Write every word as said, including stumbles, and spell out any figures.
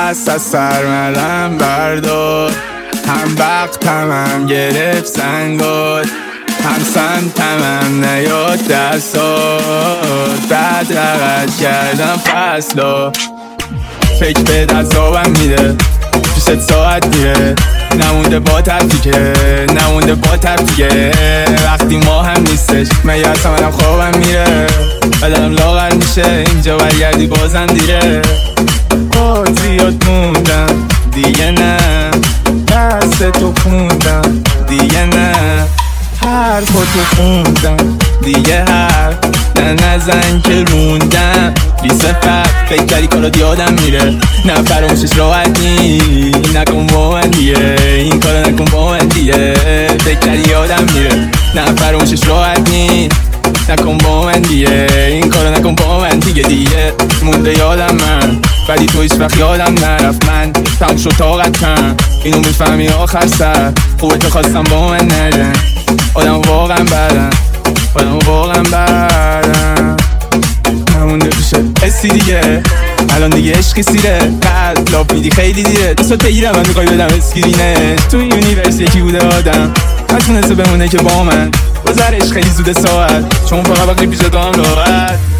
دست از سرملم بردار، هم وقتم هم گرفت زنگار، هم سمتم نیاد دستات، بعد رقص کردم فصلا. فکر به دستابم میره پیشت ساعت میره، نمونده با تبتیگه نمونده با تبتیگه. وقتی ما هم نیستش مگه اصلا منم خوابم میره، بدنم لاغر میشه اینجا برگردی بازم دیره. باز زیاد موندم دیگه نه، دست تو خوندم دیگه نه، حرفاتو خوندم دیگه حرف نه نزن که روندم. بی صفت فکر کردی کارات یادم میره، نه فراموشش راحت نی نکن با من دیگه، این کارو نکن با من دیگه. فکر کردی یادم میره، نه فراموشش راحت نی نکن با من دیگه، این کارو نکن با من دیگه. دیگه مونده یادم من ولی تو هیچ وقت یادم نرفت. من تموم شد طاقتم اینو میفهمی آخر سر، خوبه تو خواستم با من نرن، آدم واقعا بدن آدم واقعا بدن. نمونده پیشه حسی دیگه، الان دیگه عشقی سیره، قلب لاف میدی خیلی دیره. دستات بگیرم من میخوای بدم اسکرینش، تو یونیورس یکی بوده آدم نتونسته بمونه که با من، گذرش خیلی زوده ساعت، چون فقط وقتی پیشه تو هم راحت.